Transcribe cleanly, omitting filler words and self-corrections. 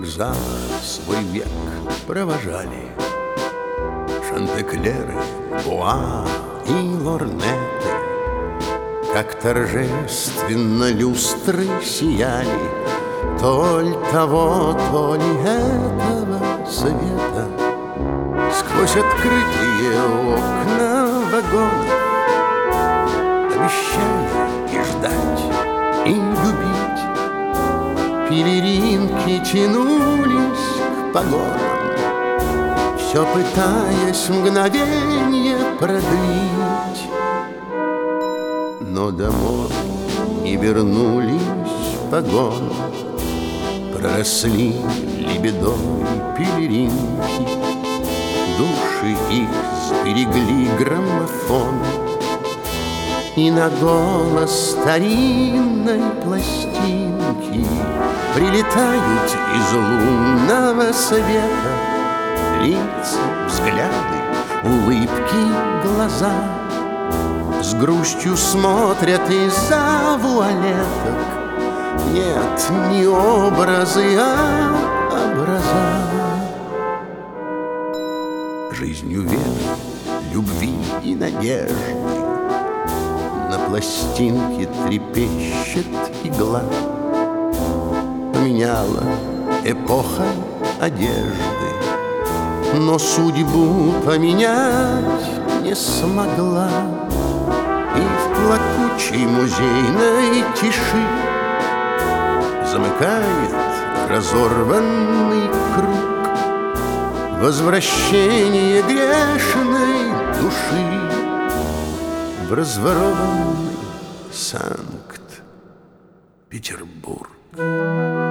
вокзала свой век провожали Шантеклеры, Буа и лорнеты, как торжественно люстры сияли, то ли того, то ли этого света. Сквозь открытые окна вагонов, обещая и ждать, и любить, пелеринки тянулись к погонам, все пытаясь мгновенье продлить. Но домой не вернулись погоны, проросли лебедой пелеринки, души их сберегли граммофоны, и на голос старинной пластинки прилетают из лунного света лица, взгляды, улыбки, глаза. С грустью смотрят из-за вуалеток. Нет, не образы, а образа. Жизнью веры, любви и надежды на пластинке трепещет игла. Поменяла эпоха одежды, но судьбу поменять не смогла. И в плакучей музейной тиши замыкает разорванный круг возвращение грешной души в разворованный Санкт-Петербург.